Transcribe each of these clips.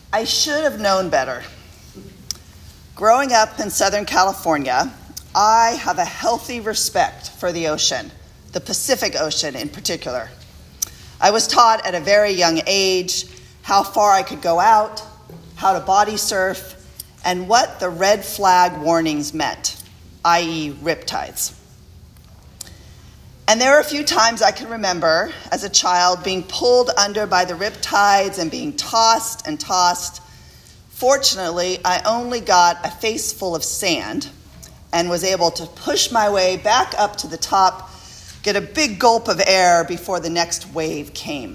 I should have known better. Growing up in Southern California, I have a healthy respect for the ocean, the Pacific Ocean in particular. I was taught at a very young age how far I could go out, how to body surf, and what the red flag warnings meant, i.e. riptides. And there were a few times I can remember as a child being pulled under by the riptides and being tossed and tossed. Fortunately, I only got a face full of sand and was able to push my way back up to the top, get a big gulp of air before the next wave came.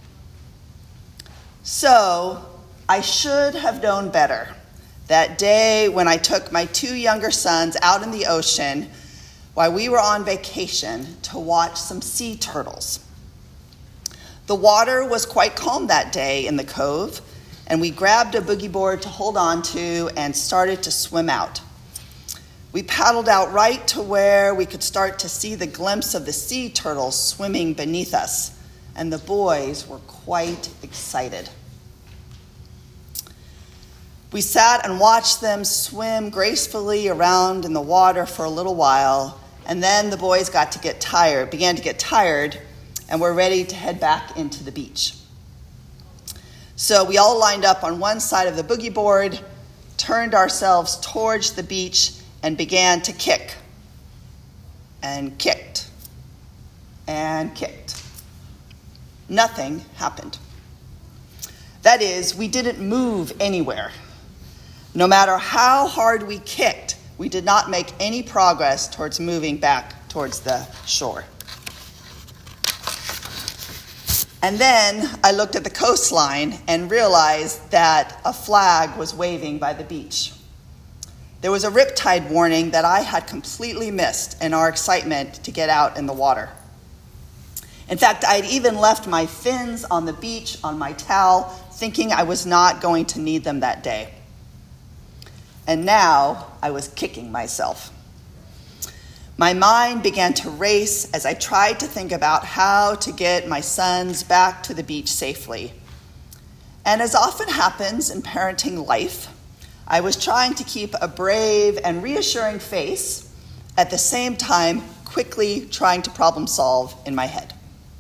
So, I should have known better that day when I took my two younger sons out in the ocean while we were on vacation to watch some sea turtles. The water was quite calm that day in the cove, and we grabbed a boogie board to hold on to and started to swim out. We paddled out right to where we could start to see the glimpse of the sea turtles swimming beneath us, and the boys were quite excited. We sat and watched them swim gracefully around in the water for a little while, and then the boys began to get tired, and were ready to head back into the beach. So we all lined up on one side of the boogie board, turned ourselves towards the beach, and began to kick. And kicked. And kicked. Nothing happened. That is, we didn't move anywhere. No matter how hard we kicked, we did not make any progress towards moving back towards the shore. And then I looked at the coastline and realized that a flag was waving by the beach. There was a riptide warning that I had completely missed in our excitement to get out in the water. In fact, I had even left my fins on the beach on my towel, thinking I was not going to need them that day. And now I was kicking myself. My mind began to race as I tried to think about how to get my sons back to the beach safely. And as often happens in parenting life, I was trying to keep a brave and reassuring face, at the same time quickly trying to problem solve in my head.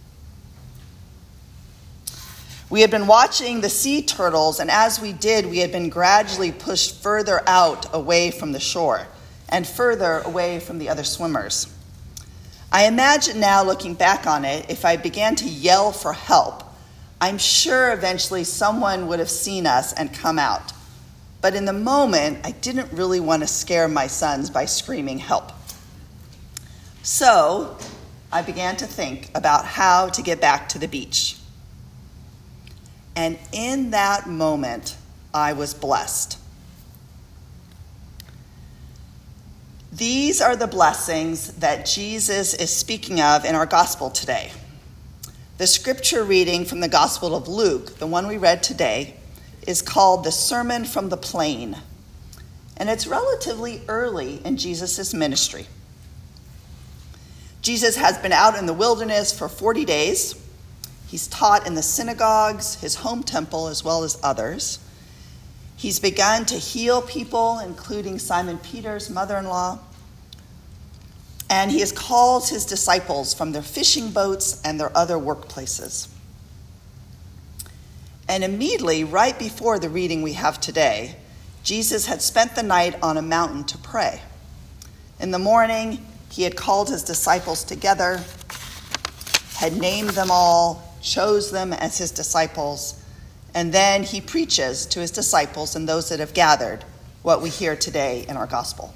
We had been watching the sea turtles, and as we did, we had been gradually pushed further out away from the shore and further away from the other swimmers. I imagine now, looking back on it, if I began to yell for help, I'm sure eventually someone would have seen us and come out. But in the moment, I didn't really want to scare my sons by screaming help. So I began to think about how to get back to the beach. And in that moment, I was blessed. These are the blessings that Jesus is speaking of in our gospel today. The scripture reading from the Gospel of Luke, the one we read today, is called the Sermon from the Plain. And it's relatively early in Jesus' ministry. Jesus has been out in the wilderness for 40 days. He's taught in the synagogues, his home temple, as well as others. He's begun to heal people, including Simon Peter's mother-in-law. And he has called his disciples from their fishing boats and their other workplaces. And immediately, right before the reading we have today, Jesus had spent the night on a mountain to pray. In the morning, he had called his disciples together, had named them all, chose them as his disciples, and then he preaches to his disciples and those that have gathered what we hear today in our gospel.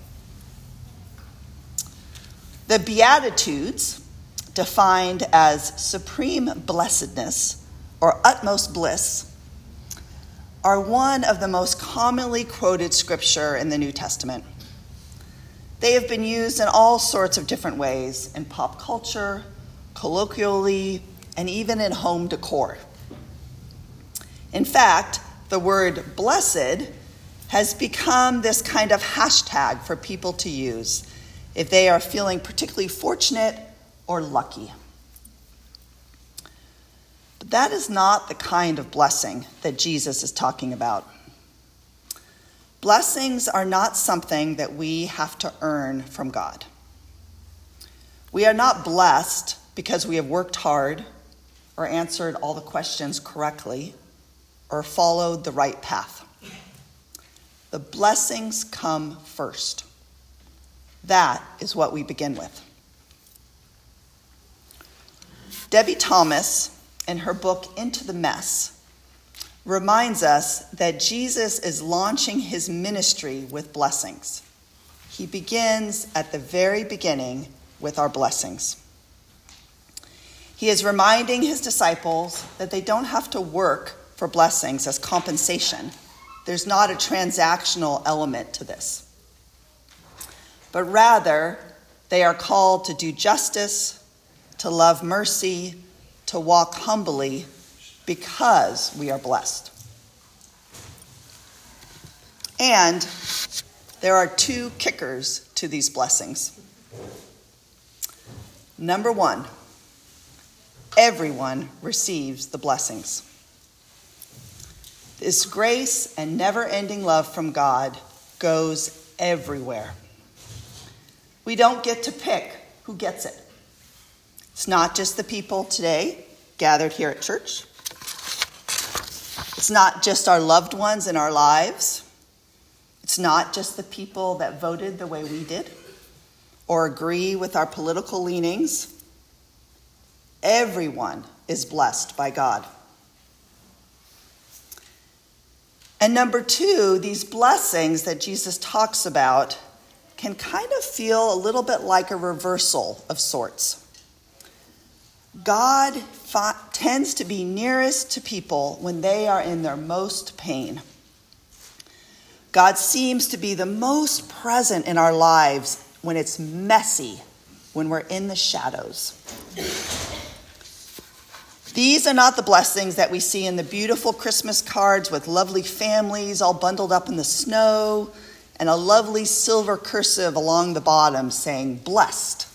The Beatitudes, defined as supreme blessedness or utmost bliss, are one of the most commonly quoted scripture in the New Testament. They have been used in all sorts of different ways in pop culture, colloquially, and even in home decor. In fact, the word blessed has become this kind of hashtag for people to use if they are feeling particularly fortunate or lucky. But that is not the kind of blessing that Jesus is talking about. Blessings are not something that we have to earn from God. We are not blessed because we have worked hard or answered all the questions correctly or followed the right path. The blessings come first. That is what we begin with. Debbie Thomas, in her book Into the Mess, reminds us that Jesus is launching his ministry with blessings. He begins at the very beginning with our blessings. He is reminding his disciples that they don't have to work for blessings as compensation. There's not a transactional element to this. But rather, they are called to do justice, to love mercy, to walk humbly, because we are blessed. And there are two kickers to these blessings. Number one, everyone receives the blessings. This grace and never-ending love from God goes everywhere. We don't get to pick who gets it. It's not just the people today gathered here at church. It's not just our loved ones in our lives. It's not just the people that voted the way we did or agree with our political leanings. Everyone is blessed by God. And number two, these blessings that Jesus talks about can kind of feel a little bit like a reversal of sorts. God tends to be nearest to people when they are in their most pain. God seems to be the most present in our lives when it's messy, when we're in the shadows. These are not the blessings that we see in the beautiful Christmas cards with lovely families all bundled up in the snow and a lovely silver cursive along the bottom saying, blessed.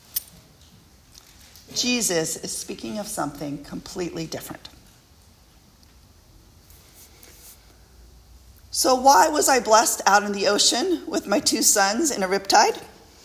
Jesus is speaking of something completely different. So why was I blessed out in the ocean with my two sons in a riptide?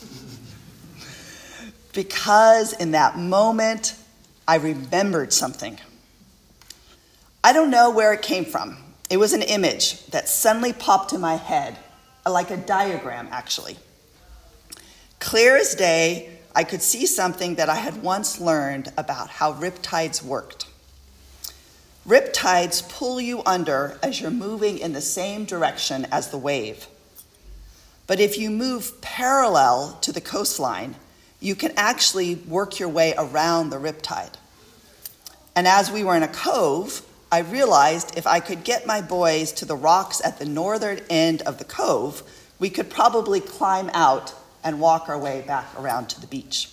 Because in that moment, I remembered something. I don't know where it came from. It was an image that suddenly popped in my head, like a diagram, actually. Clear as day, I could see something that I had once learned about how riptides worked. Riptides pull you under as you're moving in the same direction as the wave. But if you move parallel to the coastline, you can actually work your way around the riptide. And as we were in a cove, I realized if I could get my boys to the rocks at the northern end of the cove, we could probably climb out and walk our way back around to the beach.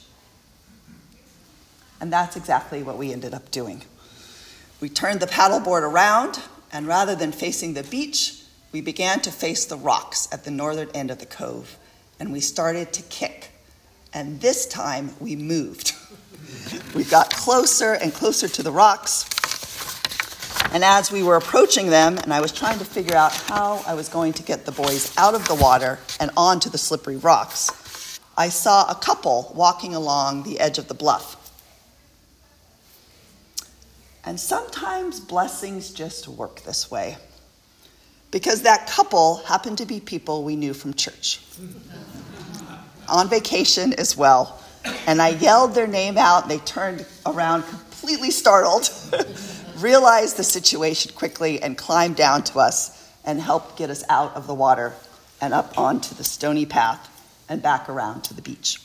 And that's exactly what we ended up doing. We turned the paddleboard around, and rather than facing the beach, we began to face the rocks at the northern end of the cove, and we started to kick. And this time, we moved. We got closer and closer to the rocks, and as we were approaching them, and I was trying to figure out how I was going to get the boys out of the water and onto the slippery rocks, I saw a couple walking along the edge of the bluff. And sometimes blessings just work this way, because that couple happened to be people we knew from church, on vacation as well. And I yelled their name out, and they turned around completely startled, realized the situation quickly, and climbed down to us and helped get us out of the water and up onto the stony path and back around to the beach.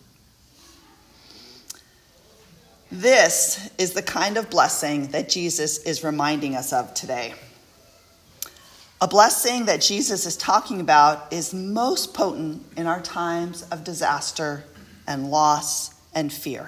This is the kind of blessing that Jesus is reminding us of today. A blessing that Jesus is talking about is most potent in our times of disaster and loss and fear.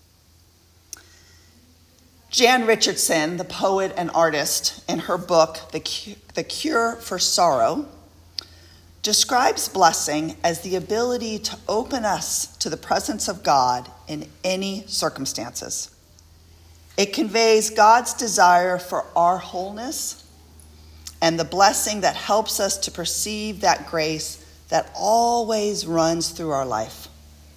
Jan Richardson, the poet and artist, in her book, The Cure for Sorrow, describes blessing as the ability to open us to the presence of God in any circumstances. It conveys God's desire for our wholeness and the blessing that helps us to perceive that grace that always runs through our life.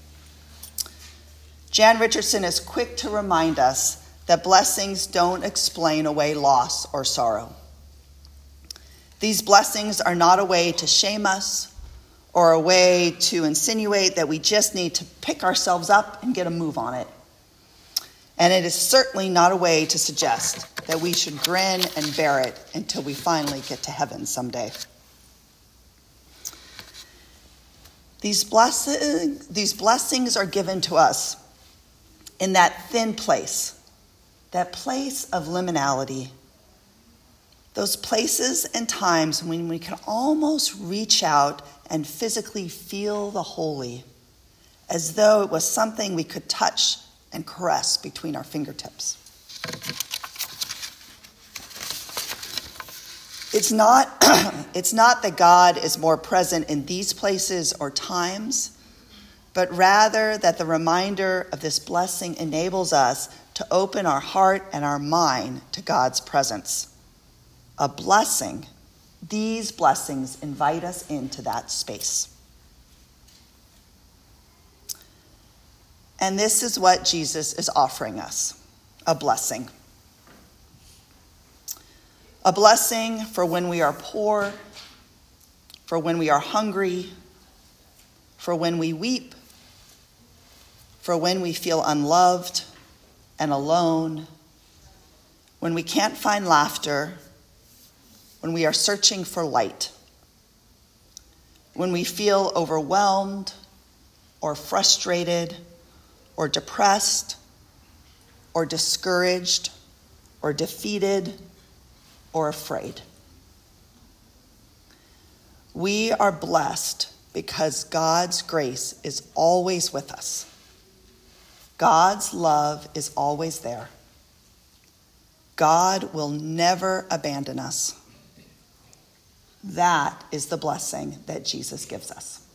Jan Richardson is quick to remind us that blessings don't explain away loss or sorrow. These blessings are not a way to shame us or a way to insinuate that we just need to pick ourselves up and get a move on it. And it is certainly not a way to suggest that we should grin and bear it until we finally get to heaven someday. These blessings are given to us in that thin place, that place of liminality, those places and times when we can almost reach out and physically feel the holy, as though it was something we could touch and caress between our fingertips. It's not that God is more present in these places or times, but rather that the reminder of this blessing enables us to open our heart and our mind to God's presence. A blessing. These blessings invite us into that space. And this is what Jesus is offering us, a blessing. A blessing for when we are poor, for when we are hungry, for when we weep, for when we feel unloved and alone, when we can't find laughter, when we are searching for light, when we feel overwhelmed or frustrated or depressed or discouraged or defeated or afraid. We are blessed because God's grace is always with us. God's love is always there. God will never abandon us. That is the blessing that Jesus gives us.